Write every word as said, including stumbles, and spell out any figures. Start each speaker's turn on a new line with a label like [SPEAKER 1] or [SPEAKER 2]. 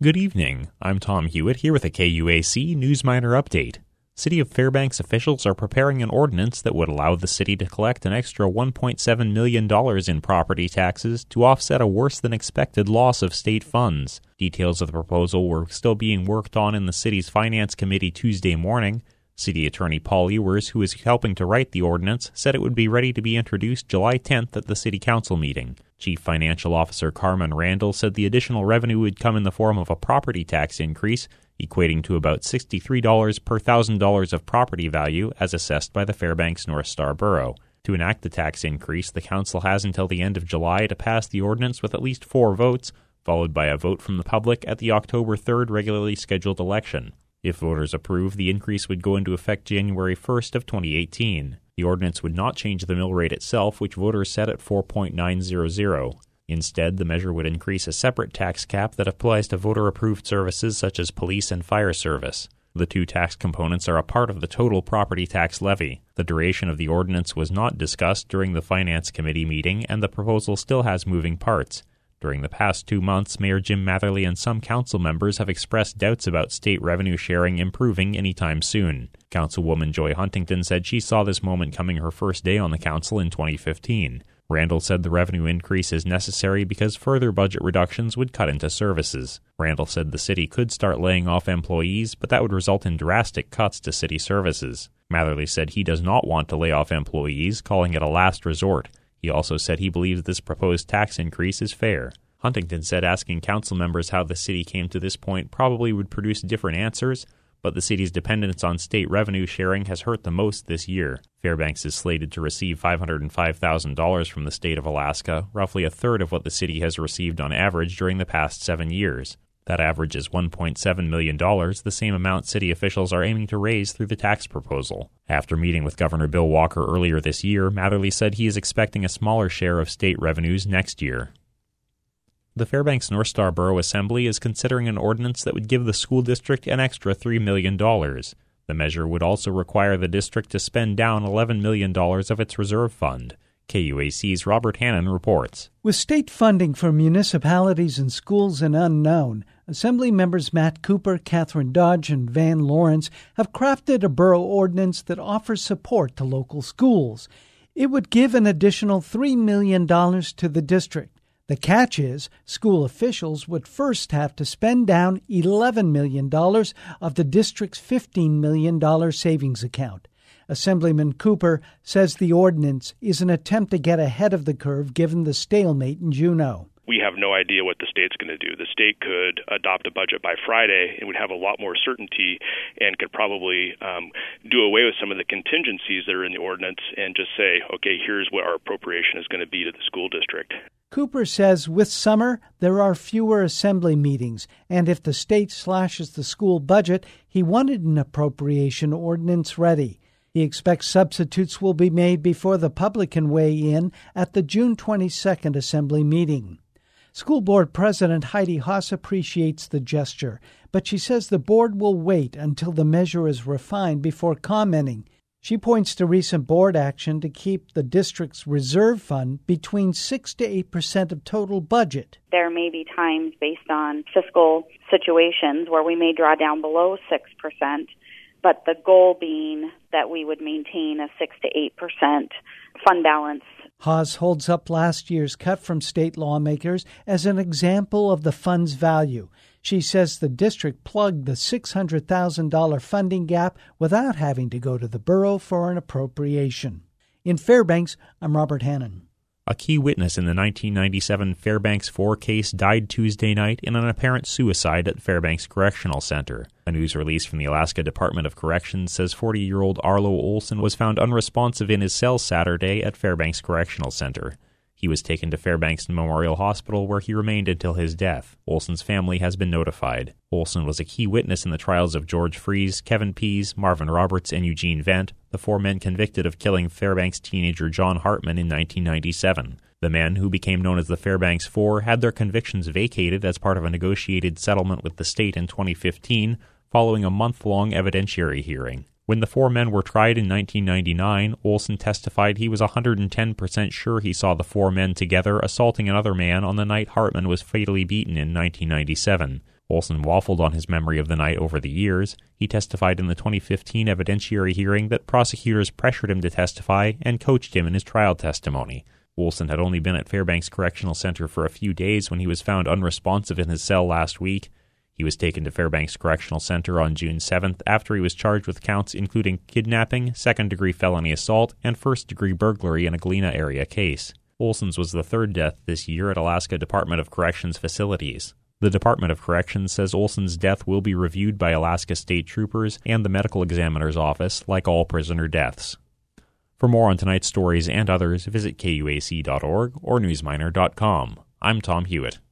[SPEAKER 1] Good evening. I'm Tom Hewitt here with a K U A C Newsminer update. City of Fairbanks officials are preparing an ordinance that would allow the city to collect an extra one point seven million dollars in property taxes to offset a worse-than-expected loss of state funds. Details of the proposal were still being worked on in the city's Finance Committee Tuesday morning. City Attorney Paul Ewers, who is helping to write the ordinance, said it would be ready to be introduced July tenth at the City Council meeting. Chief Financial Officer Carmen Randall said the additional revenue would come in the form of a property tax increase, equating to about sixty-three dollars per one thousand dollars of property value as assessed by the Fairbanks North Star Borough. To enact the tax increase, the council has until the end of July to pass the ordinance with at least four votes, followed by a vote from the public at the October third regularly scheduled election. If voters approve, the increase would go into effect January first of twenty eighteen. The ordinance would not change the mill rate itself, which voters set at four point nine zero zero. Instead, the measure would increase a separate tax cap that applies to voter-approved services such as police and fire service. The two tax components are a part of the total property tax levy. The duration of the ordinance was not discussed during the Finance Committee meeting, and the proposal still has moving parts. During the past two months, Mayor Jim Matherly and some council members have expressed doubts about state revenue sharing improving anytime soon. Councilwoman Joy Huntington said she saw this moment coming her first day on the council in twenty fifteen. Randall said the revenue increase is necessary because further budget reductions would cut into services. Randall said the city could start laying off employees, but that would result in drastic cuts to city services. Matherly said he does not want to lay off employees, calling it a last resort. He also said he believes this proposed tax increase is fair. Huntington said asking council members how the city came to this point probably would produce different answers, but the city's dependence on state revenue sharing has hurt the most this year. Fairbanks is slated to receive five hundred five thousand dollars from the state of Alaska, roughly a third of what the city has received on average during the past seven years. That average is one point seven million dollars, the same amount city officials are aiming to raise through the tax proposal. After meeting with Governor Bill Walker earlier this year, Matherly said he is expecting a smaller share of state revenues next year. The Fairbanks North Star Borough Assembly is considering an ordinance that would give the school district an extra three million dollars. The measure would also require the district to spend down eleven million dollars of its reserve fund. K U A C's Robert Hannon reports.
[SPEAKER 2] With state funding for municipalities and schools an unknown, Assembly members Matt Cooper, Catherine Dodge, and Van Lawrence have crafted a borough ordinance that offers support to local schools. It would give an additional three million dollars to the district. The catch is, school officials would first have to spend down eleven million dollars of the district's fifteen million dollars savings account. Assemblyman Cooper says the ordinance is an attempt to get ahead of the curve given the stalemate in Juneau.
[SPEAKER 3] We have no idea what the state's going to do. The state could adopt a budget by Friday and would have a lot more certainty and could probably um, do away with some of the contingencies that are in the ordinance and just say, okay, here's what our appropriation is going to be to the school district.
[SPEAKER 2] Cooper says with summer, there are fewer assembly meetings, and if the state slashes the school budget, he wanted an appropriation ordinance ready. He expects substitutes will be made before the public can weigh in at the June twenty-second Assembly meeting. School Board President Heidi Haas appreciates the gesture, but she says the board will wait until the measure is refined before commenting. She points to recent board action to keep the district's reserve fund between six to eight percent of total budget.
[SPEAKER 4] There may be times based on fiscal situations where we may draw down below six percent, but the goal being that we would maintain a six to eight percent fund balance.
[SPEAKER 2] Haas holds up last year's cut from state lawmakers as an example of the fund's value. She says the district plugged the six hundred thousand dollars funding gap without having to go to the borough for an appropriation. In Fairbanks, I'm Robert Hannon.
[SPEAKER 1] A key witness in the nineteen ninety-seven Fairbanks four case died Tuesday night in an apparent suicide at Fairbanks Correctional Center. A news release from the Alaska Department of Corrections says forty-year-old Arlo Olson was found unresponsive in his cell Saturday at Fairbanks Correctional Center. He was taken to Fairbanks Memorial Hospital, where he remained until his death. Olson's family has been notified. Olson was a key witness in the trials of George Fries, Kevin Pease, Marvin Roberts, and Eugene Vent, the four men convicted of killing Fairbanks teenager John Hartman in nineteen ninety-seven. The men, who became known as the Fairbanks Four, had their convictions vacated as part of a negotiated settlement with the state in twenty fifteen, following a month-long evidentiary hearing. When the four men were tried in nineteen ninety-nine, Olson testified he was one hundred ten percent sure he saw the four men together assaulting another man on the night Hartman was fatally beaten in nineteen ninety-seven. Olson waffled on his memory of the night over the years. He testified in the twenty fifteen evidentiary hearing that prosecutors pressured him to testify and coached him in his trial testimony. Olson had only been at Fairbanks Correctional Center for a few days when he was found unresponsive in his cell last week. He was taken to Fairbanks Correctional Center on June seventh after he was charged with counts including kidnapping, second-degree felony assault, and first-degree burglary in a Galena area case. Olson's was the third death this year at Alaska Department of Corrections facilities. The Department of Corrections says Olson's death will be reviewed by Alaska State Troopers and the Medical Examiner's Office, like all prisoner deaths. For more on tonight's stories and others, visit K U A C dot org or newsminer dot com. I'm Tom Hewitt.